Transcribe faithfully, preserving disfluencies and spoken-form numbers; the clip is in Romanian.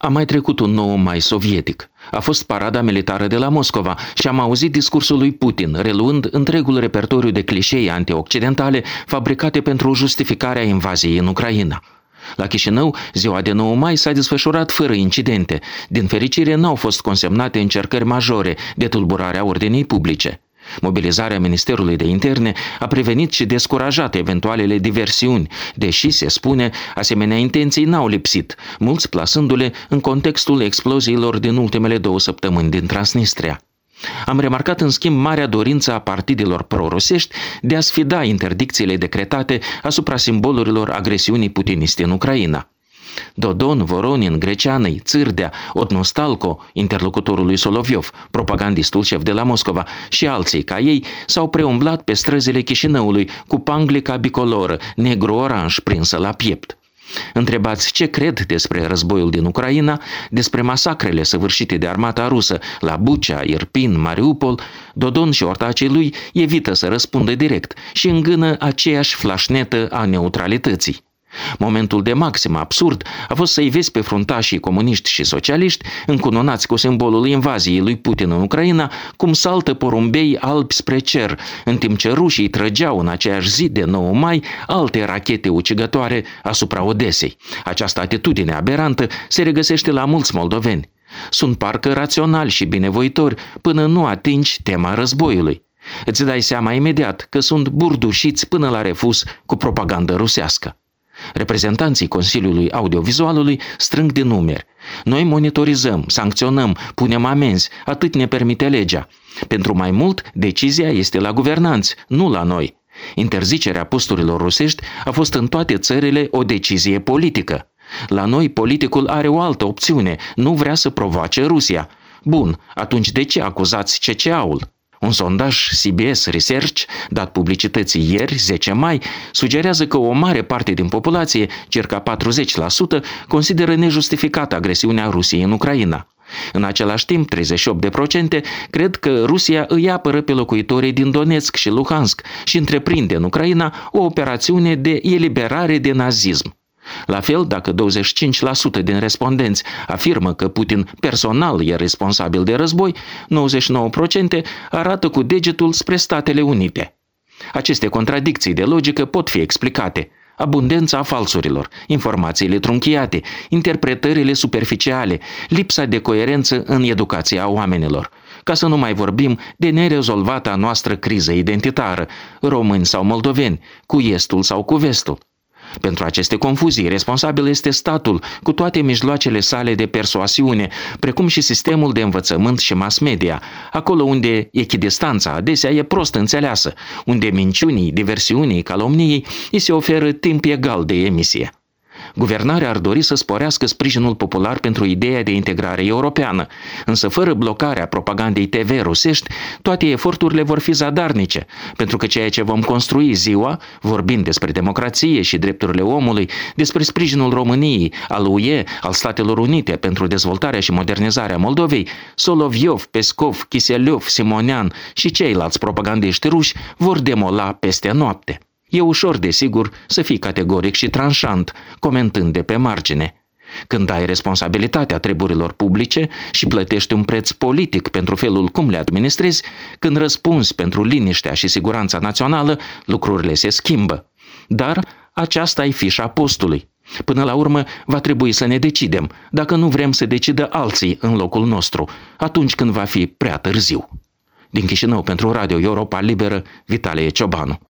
A mai trecut un nouă mai sovietic. A fost parada militară de la Moscova și am auzit discursul lui Putin, reluând întregul repertoriu de clișee antioccidentale fabricate pentru justificarea invaziei în Ucraina. La Chișinău, ziua de nouă mai s-a desfășurat fără incidente. Din fericire, n-au fost consemnate încercări majore de tulburare a ordinii publice. Mobilizarea Ministerului de Interne a prevenit și descurajat eventualele diversiuni, deși, se spune, asemenea intenții n-au lipsit, mulți plasându-le în contextul exploziilor din ultimele două săptămâni din Transnistria. Am remarcat în schimb marea dorință a partidelor pro-rusești de a sfida interdicțiile decretate asupra simbolurilor agresiunii putiniste în Ucraina. Dodon, Voronin, Greceanăi, Țârdea, Odnostalco, interlocutorul lui Soloviov, propagandistul șef de la Moscova, și alții ca ei s-au preumblat pe străzile Chișinăului cu panglica bicoloră, negru-oranj prinsă la piept. Întrebați ce cred despre războiul din Ucraina, despre masacrele săvârșite de armata rusă la Bucea, Irpin, Mariupol, Dodon și ortacii lui evită să răspundă direct și îngână aceeași flașnetă a neutralității. Momentul de maxim absurd a fost să-i vezi pe fruntașii comuniști și socialiști, încununați cu simbolul invaziei lui Putin în Ucraina, cum saltă porumbei albi spre cer, în timp ce rușii trăgeau în aceeași zi de nouă mai alte rachete ucigătoare asupra Odesei. Această atitudine aberantă se regăsește la mulți moldoveni. Sunt parcă raționali și binevoitori până nu atingi tema războiului. Îți dai seama imediat că sunt burdușiți până la refuz cu propagandă rusească. Reprezentanții Consiliului Audiovizualului strâng din numeri. Noi monitorizăm, sancționăm, punem amenzi, atât ne permite legea. Pentru mai mult, decizia este la guvernanți, nu la noi. Interzicerea posturilor rusești a fost în toate țările o decizie politică. La noi, politicul are o altă opțiune, nu vrea să provoace Rusia. Bun, atunci de ce acuzați C C A-ul? Un sondaj C B S Research, dat publicității ieri, zece mai, sugerează că o mare parte din populație, circa patruzeci la sută, consideră nejustificată agresiunea Rusiei în Ucraina. În același timp, treizeci și opt la sută cred că Rusia îi apără pe locuitorii din Donetsk și Luhansk și întreprinde în Ucraina o operațiune de eliberare de nazism. La fel, dacă douăzeci și cinci la sută din respondenți afirmă că Putin personal e responsabil de război, nouăzeci și nouă la sută arată cu degetul spre Statele Unite. Aceste contradicții de logică pot fi explicate. Abundența falsurilor, informațiile trunchiate, interpretările superficiale, lipsa de coerență în educația oamenilor. Ca să nu mai vorbim de nerezolvata noastră criză identitară, români sau moldoveni, cu estul sau cu vestul. Pentru aceste confuzii, responsabil este statul, cu toate mijloacele sale de persoasiune, precum și sistemul de învățământ și mass media, acolo unde echidistanța adesea e prost înțeleasă, unde minciunii, diversiunii, calomniei îi se oferă timp egal de emisie. Guvernarea ar dori să sporească sprijinul popular pentru ideea de integrare europeană, însă fără blocarea propagandei T V rusești, toate eforturile vor fi zadarnice, pentru că ceea ce vom construi ziua, vorbind despre democrație și drepturile omului, despre sprijinul României, al U E, al Statelor Unite pentru dezvoltarea și modernizarea Moldovei, Soloviov, Pescov, Kiseliov, Simonean și ceilalți propagandiști ruși vor demola peste noapte. E ușor, desigur, să fii categoric și tranșant, comentând de pe margine. Când ai responsabilitatea treburilor publice și plătești un preț politic pentru felul cum le administrezi, când răspunzi pentru liniștea și siguranța națională, lucrurile se schimbă. Dar aceasta e fișa postului. Până la urmă, va trebui să ne decidem, dacă nu vrem să decidă alții în locul nostru, atunci când va fi prea târziu. Din Chișinău pentru Radio Europa Liberă, Vitalie Ciobanu.